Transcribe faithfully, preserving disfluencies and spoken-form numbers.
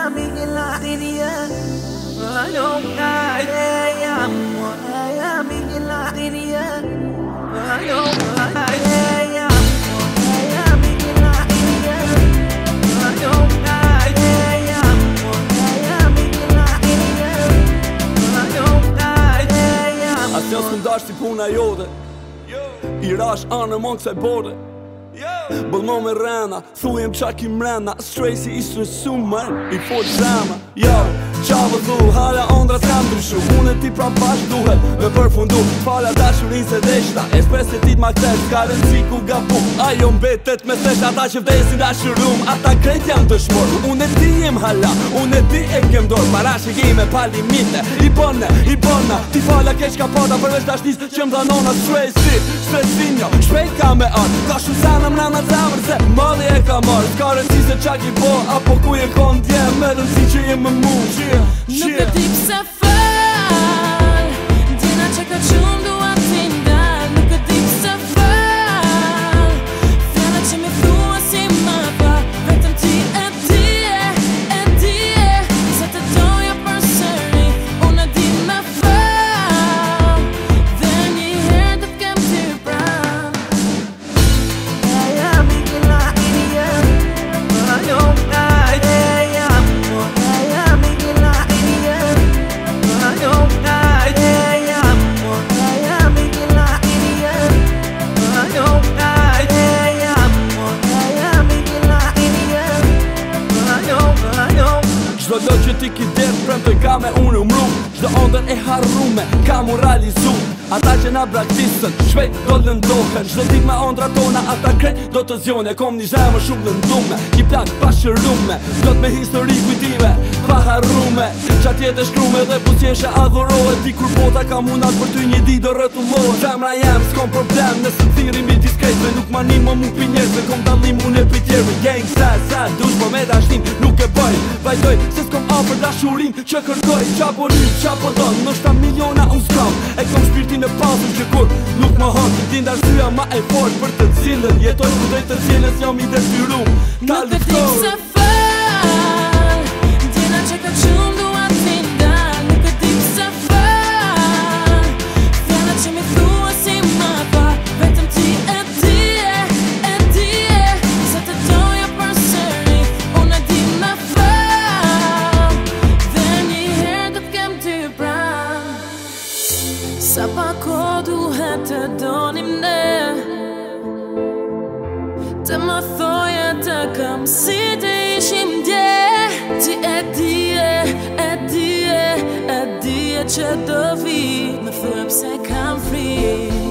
making like idiot. I don't got it, I'm making like idiot. I don't got it, I'm making like idiot. I don't got it, I'm making like idiot. I don't got it. Asnjë s'kum dash si puna jote, I rash anë mong kësaj bote. Bëll më me rena, thujem qa ki mrena. Strejsi ishtë në sumër, I fort zema. Yo, qa vëdhu, hala ondra s'kam ndryshu. Unë e ti pra bash duhet me përfundu. Fala dashurin se deshta, e shpes e tit ma ktet. Ka rëndësi ku gabu, ajo mbetet me thesh. Ata që vdesin dashurum, ata krejt janë dëshmor. Unë e ti jem hala, unë e ti e kem dor. Para shikime pa limite, I bëne, I bëna. Ti fala keq ka pata, përveç dashnis që më dhanona. Strejsi, stresinjo, shpejt ka me anë. Ka shumë sana mna në zamër se mali e ka marrë. S'ka rëndësi se qa ki bo, apo ku je kon dje. Me rëndësi që jem më mu. Nuk e di pse fal, dina që ka qumë dua ti ndal. Nuk e di pse fal, fjalla që mi thua si më pa. Vetëm ti e dije, e dije, se të doja për sëri. Unë e di me fal, dhe një herë do t'kem ty pran. I'm making like idiot. I don't got it. Çdo do që ti ki det prem të ka me unë umru. Çdo ondër e harrume ka mu realizu. Ata që na braktisën shpejt do lëndohen. Çdo dit me ondra tona ata krejt do të zjone. Kom një zemë shumë lëndume, ki plak pa shërume. Plot me histori kujtive pa harrume. Qa tjetë e shkrume dhe pusjeshe adhurohet. Ti kur bota ka munat për ty një di do rëtullohet. Zemra jem s'kom problem nëse thiri mbi diskrejtve. Nuk ma një më mu pi njerëzve, kom dalim unë e pi tjerve. Gang sa sa dush po me dashnim nuk e bëj. Vajtoj se s'kom apër dashurin që kërkoj. Qa po një, qa po don, nështë ta miliona unë s'kam. E kom shpirtin e pasur që kur nuk më hon. Ti ndarësyja ma e fort për të cilën jetoj ku drejt të cilës jam I detyrum. Nuk e di pse fal, dina që ka qumë dua ti ndal. Nuk e di pse fal, fjalla që mi thua si më pa. Vetëm ti e dije, e dije, se të doja për sëri. Unë e di me fal, dhe një herë do t'kem ty pran. Sa pa ko duhet të donim ne, të më thoje të kam si të ishim dje. Ti e dije, e dije, e dije që do vi. Më thuaj pse kam fri.